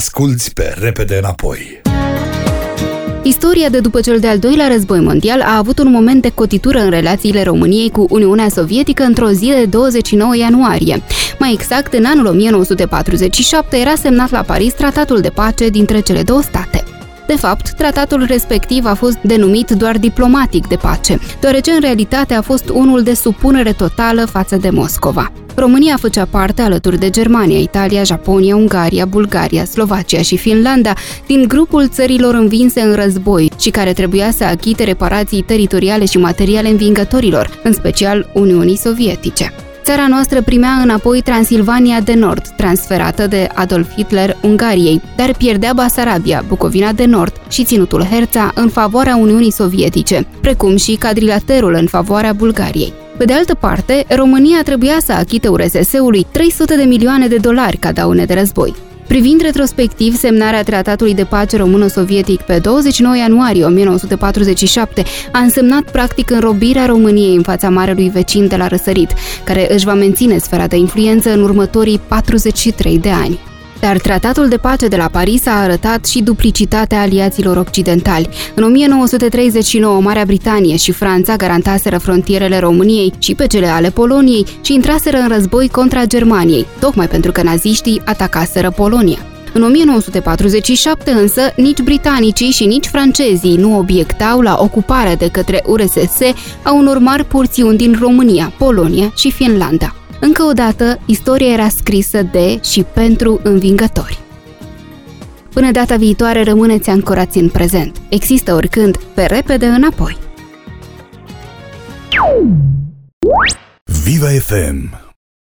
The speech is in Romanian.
Asculți pe Repede Înapoi. Istoria de după cel de-al doilea război mondial a avut un moment de cotitură în relațiile României cu Uniunea Sovietică într-o zi de 29 ianuarie. Mai exact, în anul 1947 era semnat la Paris tratatul de pace dintre cele două state. De fapt, tratatul respectiv a fost denumit doar diplomatic de pace, deoarece în realitate a fost unul de supunere totală față de Moscova. România făcea parte, alături de Germania, Italia, Japonia, Ungaria, Bulgaria, Slovacia și Finlanda, din grupul țărilor învinse în război și care trebuia să achite reparații teritoriale și materiale învingătorilor, în special Uniunii Sovietice. Țara noastră primea înapoi Transilvania de Nord, transferată de Adolf Hitler Ungariei, dar pierdea Basarabia, Bucovina de Nord și ținutul Herța în favoarea Uniunii Sovietice, precum și Cadrilaterul în favoarea Bulgariei. Pe de altă parte, România trebuia să achite URSS-ului 300 de milioane de dolari ca daune de război. Privind retrospectiv semnarea tratatului de pace româno-sovietic pe 29 ianuarie 1947 a însemnat practic înrobirea României în fața marelui vecin de la răsărit, care își va menține sfera de influență în următorii 43 de ani. Dar tratatul de pace de la Paris a arătat și duplicitatea aliaților occidentali. În 1939, Marea Britanie și Franța garantaseră frontierele României și pe cele ale Poloniei și intraseră în război contra Germaniei, tocmai pentru că naziștii atacaseră Polonia. În 1947 însă, nici britanicii și nici francezii nu obiectau la ocuparea de către URSS a unor mari porțiuni din România, Polonia și Finlanda. Încă o dată, istoria era scrisă de și pentru învingători. Până data viitoare, rămâneți ancorați în prezent. Există oricând, pe Repede Înapoi. Viva FM